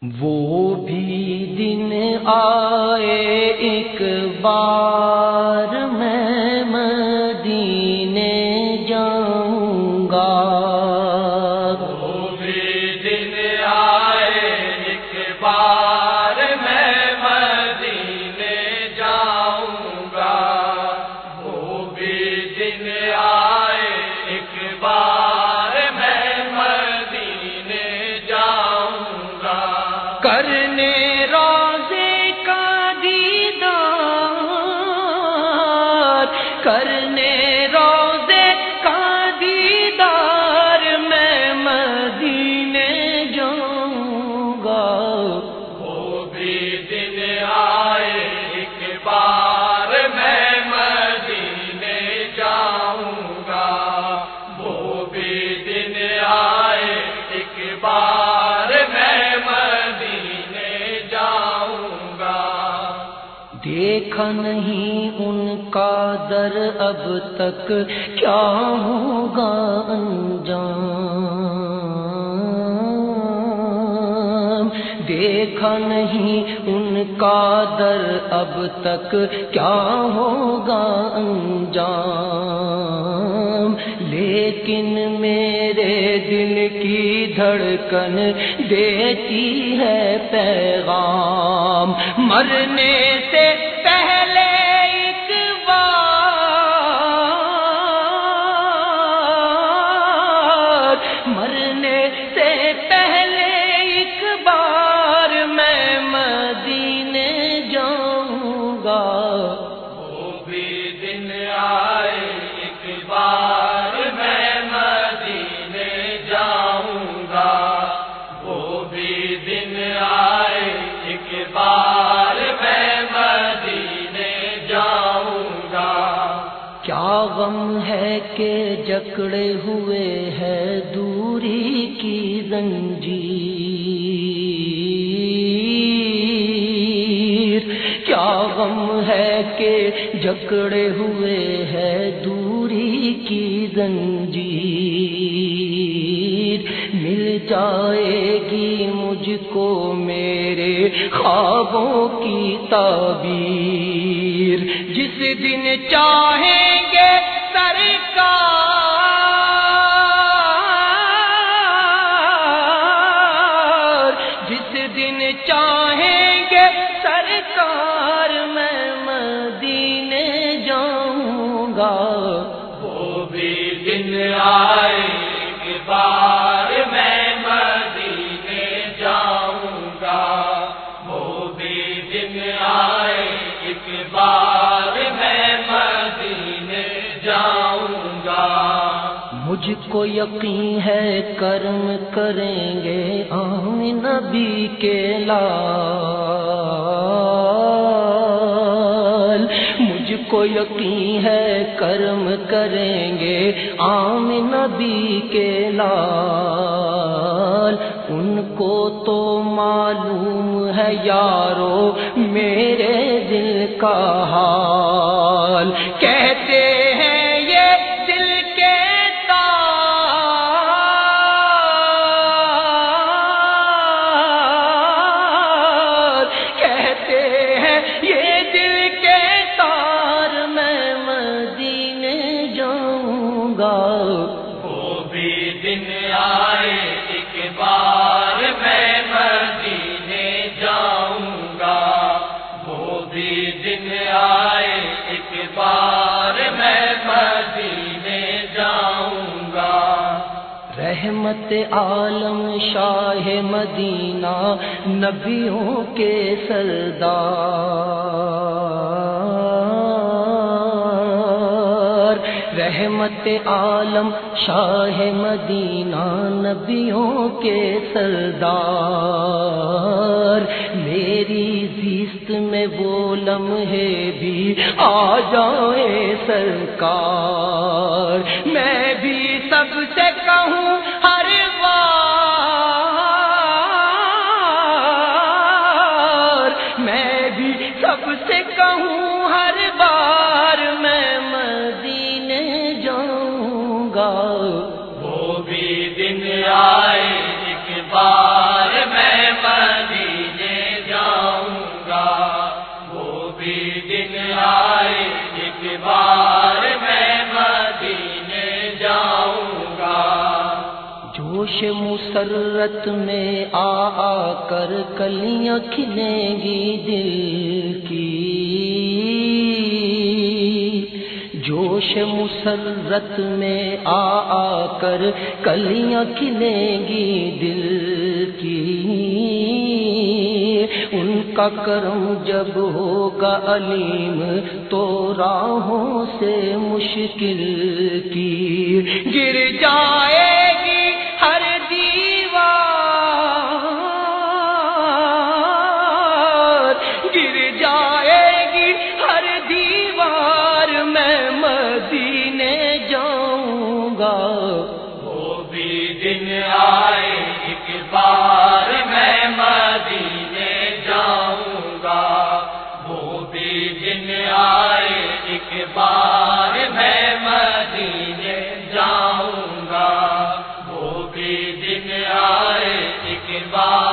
وہ بھی دن آئے ایک بار میں مدینے جاؤں گا، وہ بھی دن آئے ایک بار میں مدینے جاؤں گا، وہ بھی دن آئے ایک بار میں مدینے جاؤں گا، کرنے روضے کا دیدار، کرنے روضے کا دیدار میں مدینے جاؤں گا، وہ بھی دن آئے ایک بار میں مدینے جاؤں گا، وہ بھی دن آئے ایک بار میں مدینے جاؤں گا۔ دیکھا نہیں ان کا در اب تک کیا ہوگا انجام، دیکھا نہیں ان کا در اب تک کیا ہوگا انجام، لیکن میرے دل کی دھڑکن دیتی ہے پیغام، مرنے سے پہلے ایک بار، مرنے سے پہلے ایک بار میں مدینے جاؤں گا، وہ بھی دن آئے ایک بار میں مدینے جاؤں گا، وہ بھی دن آئے ایک بار میں مدینے جاؤں گا۔ کیا غم ہے کہ جکڑے ہوئے ہے دوری کی زنجیر، کیا غم ہے کہ جکڑے ہوئے ہے دوری کی زنجیر، مل جائے گی مجھ کو میرے خوابوں کی تعبیر، جس دن چاہیں گے سرکار، جس دن چاہیں گے سرکار میں مدینے جاؤں گا، وہ بھی دن آئے ایک بار میں مدینے جاؤں گا، وہ بھی دن آئے ایک بار میں مدینے جاؤں گا۔ مجھ کو یقین ہے کرم کریں گے آمین نبی کے لال، مجھ کو یقین ہے کرم کریں گے آمین نبی کے لال، ان کو تو معلوم ہے یارو میرے دل کا حال، کہتے ہیں یہ دل کے تار، کہتے ہیں یہ دل کے تار میں مدینے جاؤں گا، وہ بھی دن آئے ایک بار میں مدینے جاؤں گا، وہ بھی دن آئے ایک بار میں مدینے جاؤں گا۔ رحمت عالم شاہ مدینہ نبیوں کے سردار، رحمت عالم شاہ مدینہ نبیوں کے سردار، میری زیست میں وہ لمحے بھی آ جائے سرکار، میں بھی سب سے کہوں ہر بار، میں بھی سب سے کہوں ہر بار میں مدینے جاؤں گا، وہ بھی دن آئے ایک بار میں مدینے مسرت میں آ کر کلیاں کھلیں گی دل کی، جوش مسرت میں آ کر کلیاں کھلیں گی دل کی، ان کا کرم جب ہوگا علیم تو راہوں سے مشکل کی گر جائے گی ہر دیوار، گر جائے گی ہر دیوار، میں مدینے جاؤں گا، وہ بھی دن آئے ایک بار میں مدینے جاؤں گا، وہ بھی دن آئے ایک بار میں مدینے جاؤں گا، وہ بھی دن آئے ایک بار